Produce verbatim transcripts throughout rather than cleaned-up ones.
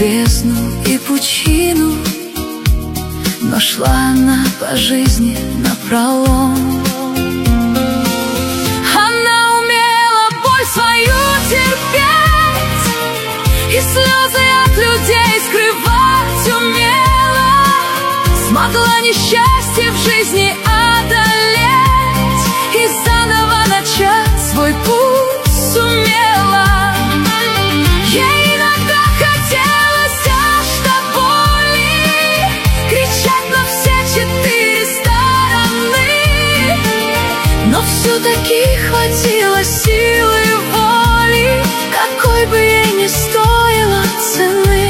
бездну и пучину, но шла она по жизни напролом. Она умела боль свою терпеть и слезы от людей скрывать умела. Смогла несчастье в жизни одолеть и заново начать свой путь сумела. Ей иногда хотелось аж до боли кричать на все четыре стороны, но все-таки хватило силы и воли, какой бы ей ни стоила цены.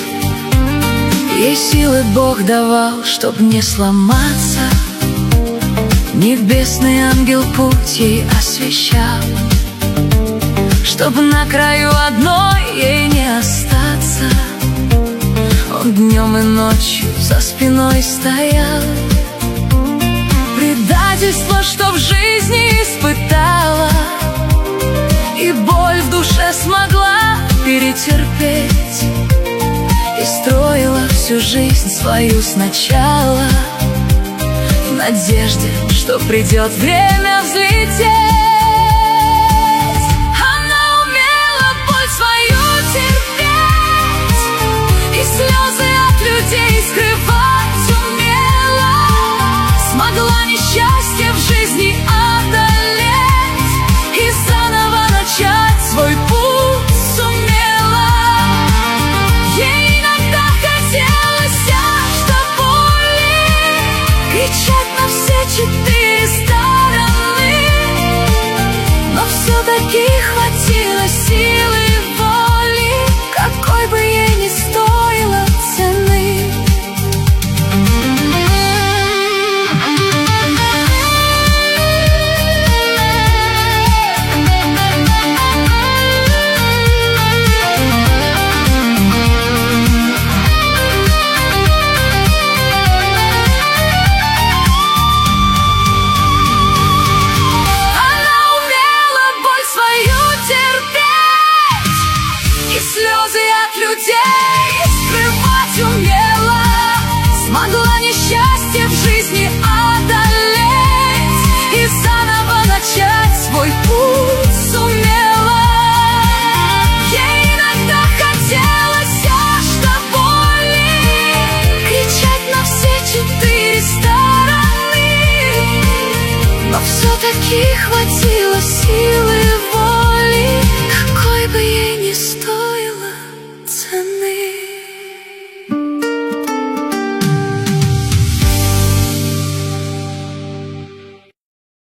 Ей силы Бог давал, чтоб не сломаться, небесный ангел путь ей освещал, чтоб на краю одной ей не остаться. Он днем и ночью за спиной стоял. Предательство, что в жизни испытала, и боль в душе смогла перетерпеть, и строила всю жизнь свою сначала в надежде, что придет время взлететь. Она умела боль свою терпеть и слезы от людей скрывать умела. Смогла несчастье в жизни одолеть и заново начать свой путь сумела. Ей иногда хотелось аж до боли кричать на все четыре стороны, но все-таки хватило силы и воли, какой бы ей ни стоила цены. Слезы от людей скрывать умела. Смогла несчастье в жизни одолеть и заново начать свой путь сумела. Ей иногда хотелось аж до боли кричать на все четыре стороны, но все-таки хватило